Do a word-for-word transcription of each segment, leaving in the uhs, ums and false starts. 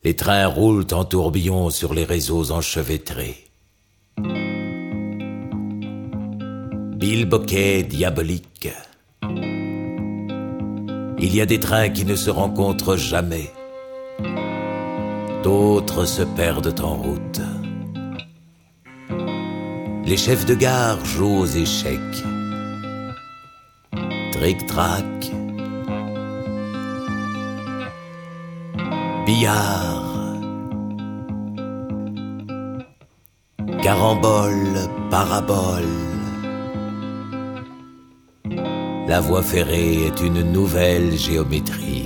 Les trains roulent en tourbillon sur les réseaux enchevêtrés. Bilboquet diabolique. Il y a des trains qui ne se rencontrent jamais. D'autres se perdent en route. Les chefs de gare jouent aux échecs. Tric-trac. Billard. Carambole, parabole. La voie ferrée est une nouvelle géométrie.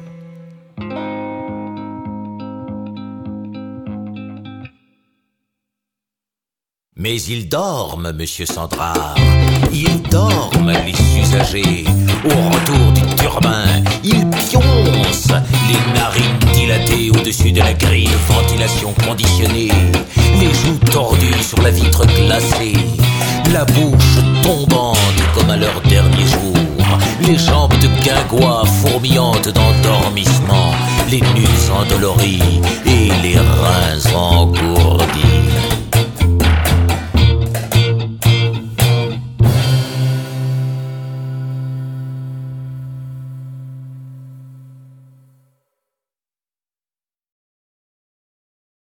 Mais ils dorment, monsieur Sandrard. Ils dorment, les usagers. Au retour du turbin, ils pioncent, les narines dilatées au-dessus de la grille de ventilation conditionnée, les joues tordues sur la vitre glacée, la bouche tombante comme à leur dernier jour, les jambes de guingois fourmillantes d'endormissement, les nues endolories et les reins engourdis.